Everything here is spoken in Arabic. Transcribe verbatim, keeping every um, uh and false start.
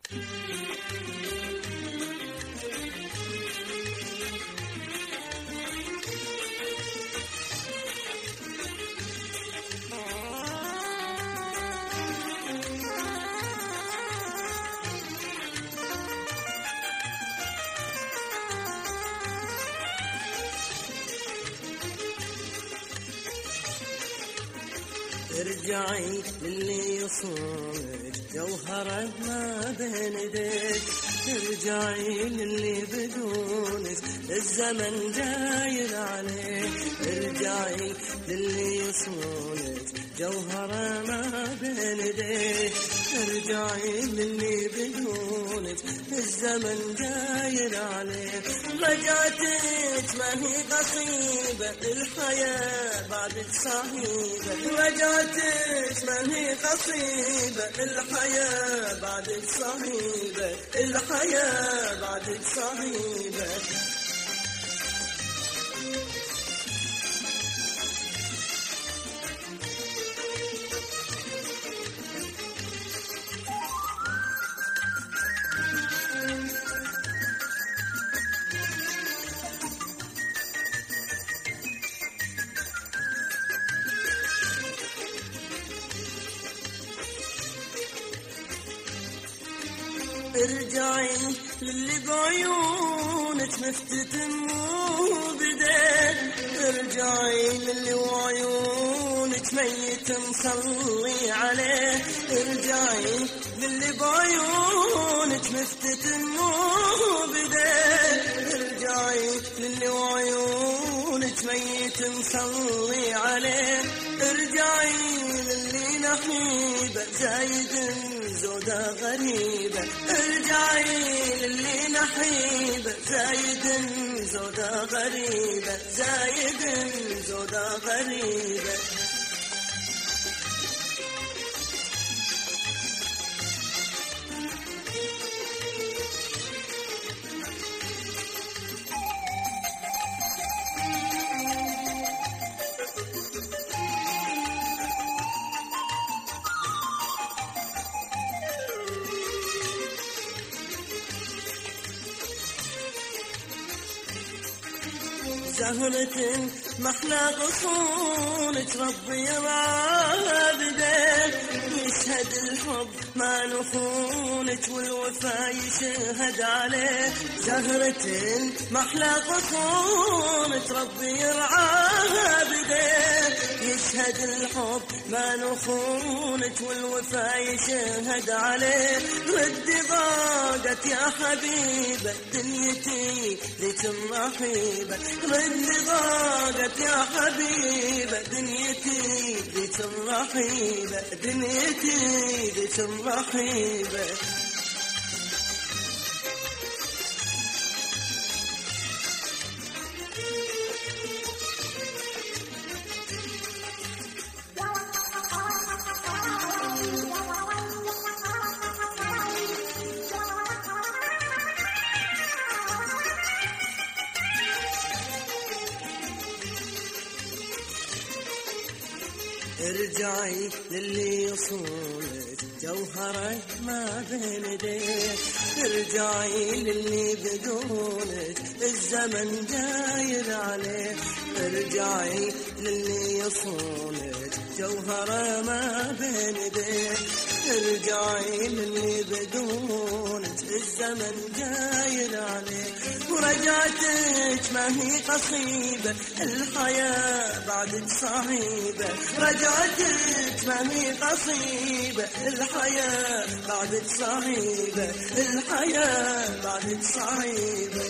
ارجعي للي يصونك جوهرة ما بين ايديك، ارجعي للي بدونك الزمن داير عليه، ارجعي للي يصونك جوهرة ما بين ايديك، ارجعي للي بدونك الزمن داير عليه. رجعتك ما هي قصيبة الحياة بعدك صعيبة، رجعتك ما هي قصيبة الحياة بعدك صعيبة، الحياة بعدك صعيبة. ارجعي للي بعيونك مفتتن وبدين، ارجعي للي وعيونك ميت مصلي عليه، ارجعي للي بعيونك مفتتن وبدين، ارجعي للي وعيونك ميت مصلي عليه، ارجعي للي نحيبة زايد زودة غريبة، ارجعي للي نحيبة زايد زودة غريبة، زايد زودة غريبة. زهرة محلى غصونك ربي يرعاها بدين، يشهد الحب ما نخونك والوفا يشهد عليه، زهرة محلى غصونك ربي يرعاها بدين، يشهد الحب ما نخونك والوفا يشهد عليه. ردي ضاقت يا حبيبة دنيتي ليتم رحيبة، ردي ضاقت يا حبيبة دنيتي ليتم رحيبة، دنيتي ليتم رحيبة. ارجعي للي يصونك جوهرة ما بين ايديك، ارجعي للي بدونك الزمن داير عليه، ارجعي للي يصونك جوهرة ما بين ايديك، ارجعي للي بدونك الزمن داير عليه. ورجعتك ما هي قصيبة الحياة بعدك صعيبة، رجعتك ما هي قصيبة الحياة بعدك صعيبة، الحياة بعدك صعيبة.